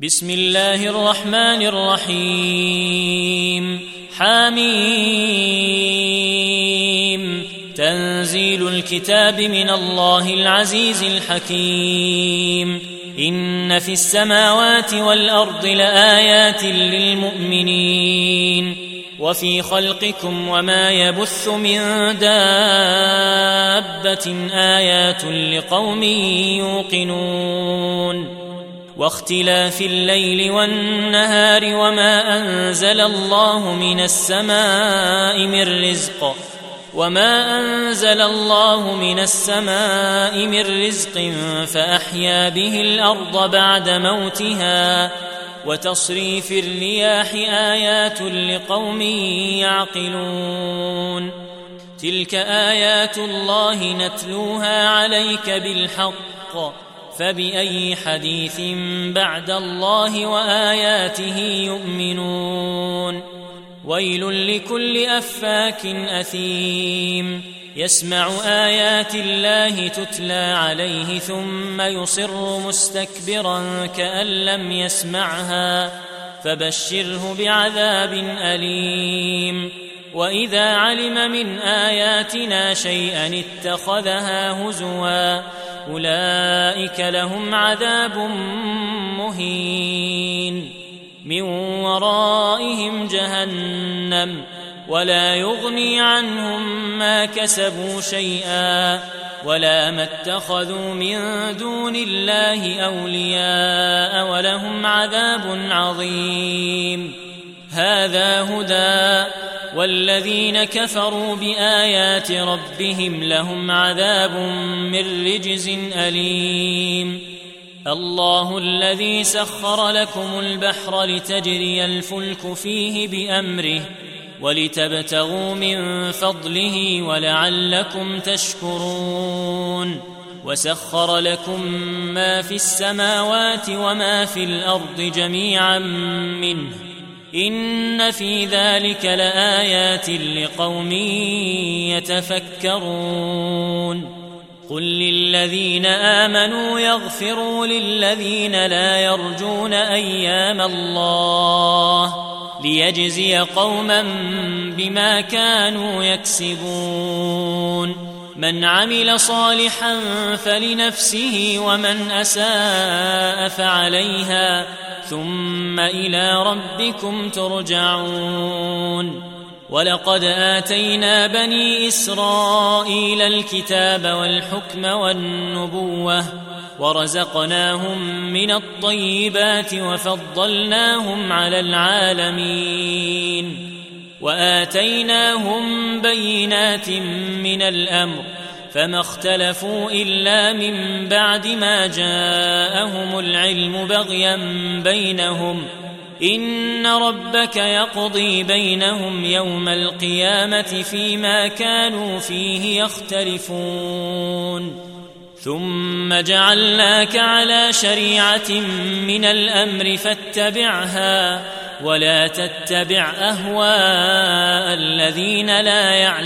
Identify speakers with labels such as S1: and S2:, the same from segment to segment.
S1: بسم الله الرحمن الرحيم حميم تنزيل الكتاب من الله العزيز الحكيم إن في السماوات والأرض لآيات للمؤمنين وفي خلقكم وما يبث من دابة آيات لقوم يوقنون واختلاف الليل والنهار وما أنزل الله من السماء من رزق فأحيا به الأرض بعد موتها وتصريف الرياح آيات لقوم يعقلون تلك آيات الله نتلوها عليك بالحق فبأي حديث بعد الله وآياته يؤمنون ويل لكل أفاك أثيم يسمع آيات الله تتلى عليه ثم يصر مستكبرا كأن لم يسمعها فبشره بعذاب أليم وإذا علم من آياتنا شيئا اتخذها هزوا أولئك لهم عذاب مهين من ورائهم جهنم ولا يغني عنهم ما كسبوا شيئا ولا ما اتخذوا من دون الله أولياء ولهم عذاب عظيم هذا هدى والذين كفروا بآيات ربهم لهم عذاب من رجز أليم الله الذي سخر لكم البحر لتجري الفلك فيه بأمره ولتبتغوا من فضله ولعلكم تشكرون وسخر لكم ما في السماوات وما في الأرض جميعا منه إن في ذلك لآيات لقوم يتفكرون قل للذين آمنوا يغفروا للذين لا يرجون أيام الله ليجزي قوما بما كانوا يكسبون من عمل صالحا فلنفسه ومن أساء فعليها ثم إلى ربكم ترجعون ولقد آتينا بني إسرائيل الكتاب والحكم والنبوة ورزقناهم من الطيبات وفضلناهم على العالمين وآتيناهم بينات من الأمر فما اختلفوا إلا من بعد ما جاءهم العلم بغيا بينهم إن ربك يقضي بينهم يوم القيامة فيما كانوا فيه يختلفون ثم جعلناك على شريعة من الأمر فاتبعها ولا تتبع أهواء الذين لا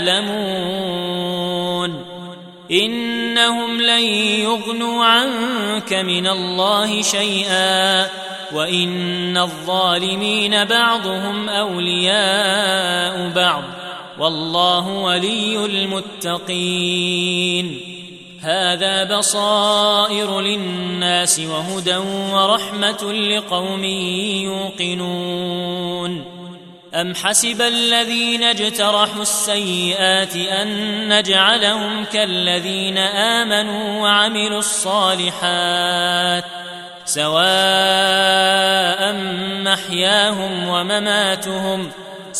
S1: يعلمون إنهم لن يغنوا عنك من الله شيئا وإن الظالمين بعضهم أولياء بعض والله ولي المتقين هذا بصائر للناس وهدى ورحمة لقوم يوقنون أم حسب الذين اجترحوا السيئات أن نجعلهم كالذين آمنوا وعملوا الصالحات سواء محياهم ومماتهم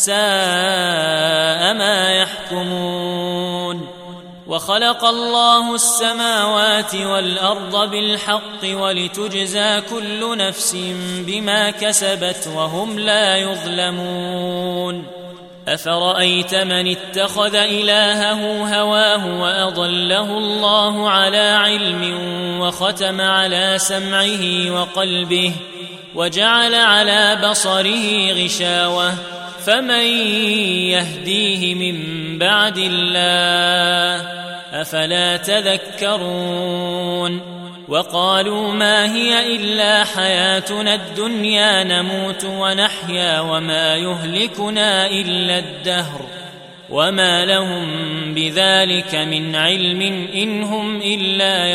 S1: ساء ما يحكمون وخلق الله السماوات والأرض بالحق ولتجزى كل نفس بما كسبت وهم لا يظلمون أفرأيت من اتخذ إلهه هواه وأضله الله على علم وختم على سمعه وقلبه وجعل على بصره غشاوة فمن يهديه من بعد الله أفلا تذكرون وقالوا ما هي إلا حياتنا الدنيا نموت ونحيا وما يهلكنا إلا الدهر وما لهم بذلك من علم إن هم إلا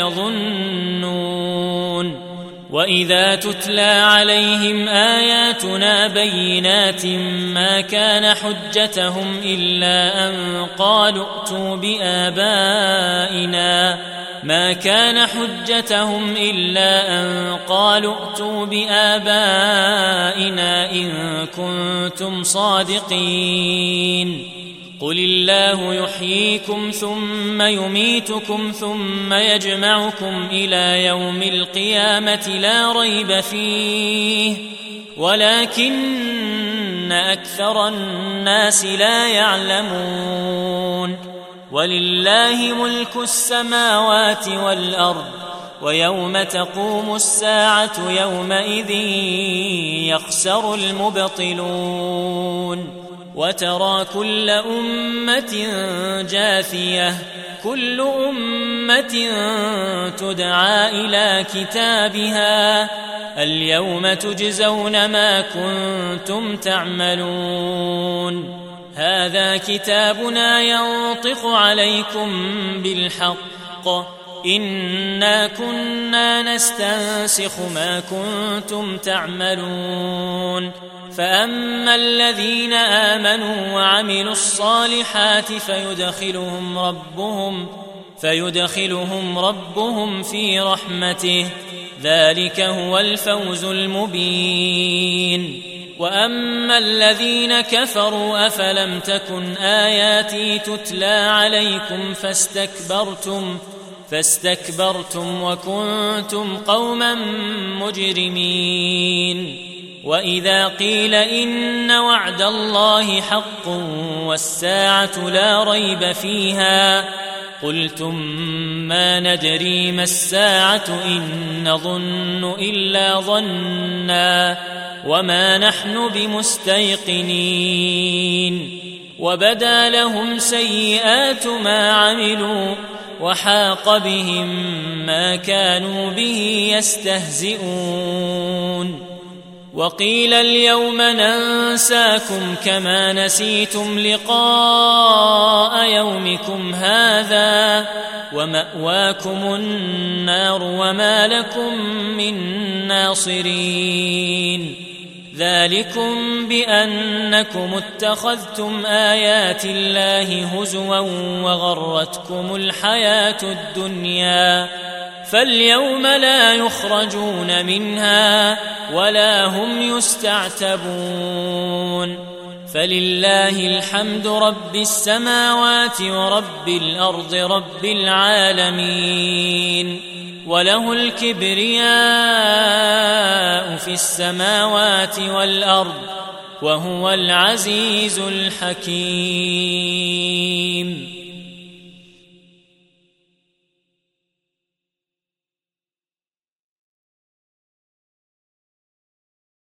S1: يظنون وإذا تتلى عليهم آياتنا بينات ما كان حجتهم إلا أن قالوا ائتوا بآبائنا إن كنتم صادقين قل الله يحييكم ثم يميتكم ثم يجمعكم إلى يوم القيامة لا ريب فيه ولكن أكثر الناس لا يعلمون ولله ملك السماوات والأرض ويوم تقوم الساعة يومئذ يخسر المبطلون وترى كل أمة جاثية كل أمة تدعى إلى كتابها اليوم تجزون ما كنتم تعملون هذا كتابنا ينطق عليكم بالحق إنا كنا نستنسخ ما كنتم تعملون فأما الذين آمنوا وعملوا الصالحات فيدخلهم ربهم في رحمته ذلك هو الفوز المبين وأما الذين كفروا أفلم تكن آياتي تتلى عليكم فاستكبرتم وكنتم قوما مجرمين وإذا قيل إن وعد الله حق والساعة لا ريب فيها قلتم ما ندري ما الساعة إن نظن إلا ظنا وما نحن بمستيقنين وبدا لهم سيئات ما عملوا وحاق بهم ما كانوا به يستهزئون وقيل اليوم ننساكم كما نسيتم لقاء يومكم هذا ومأواكم النار وما لكم من ناصرين ذلكم بأنكم اتخذتم آيات الله هزوا وغرتكم الحياة الدنيا فاليوم لا يخرجون منها ولا هم يستعتبون فلله الحمد رب السماوات ورب الأرض رب العالمين وله الكبرياء في السماوات والأرض وهو العزيز الحكيم